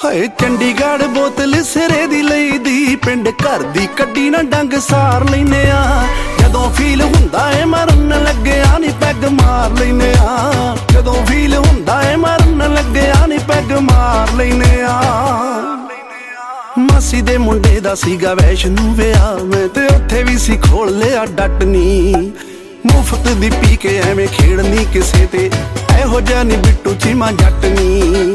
ਹਾਏ ਚੰਡੀਗੜ੍ਹ ਬੋਤਲ ਸਿਰੇ ਦੀ ਲਈ ਦੀ, ਪਿੰਡ ਘਰ ਦੀ ਕੱਢੀ ਨਾ ਡੰਗ ਸਾਰ ਲੈਨੇ ਆ। ਜਦੋਂ ਫੀਲ ਹੁੰਦਾ ਏ ਮਰਨ ਲੱਗਿਆ ਨੀ ਪੈਗ ਮਾਰ ਲੈਨੇ ਆ। ਜਦੋਂ ਫੀਲ ਹੁੰਦਾ ਏ ਮਰਨ ਲੱਗਿਆ ਨੀ ਪੈਗ ਮਾਰ ਲੈਨੇ ਆ। ਮਾਸੀ ਦੇ ਮੁੰਡੇ ਦਾ ਸੀਗਾ ਵੈਸ਼ਨੂ ਵਿਆਹ, ਮੈਂ ਤੇ ਉੱਥੇ ਵੀ ਸੀ ਖੋਲ ਲਿਆ ਡੱਟ ਨੀ। ਮੁਫਤ ਦੀ ਪੀ ਕੇ ਐਵੇਂ ਖੇਡਣੀ ਕਿਸੇ ਤੇ, ਇਹੋ ਜਿਹਾ ਨੀ ਬਿੱਟੂ ਚੀਮਾ ਜੱਟ ਨੀ।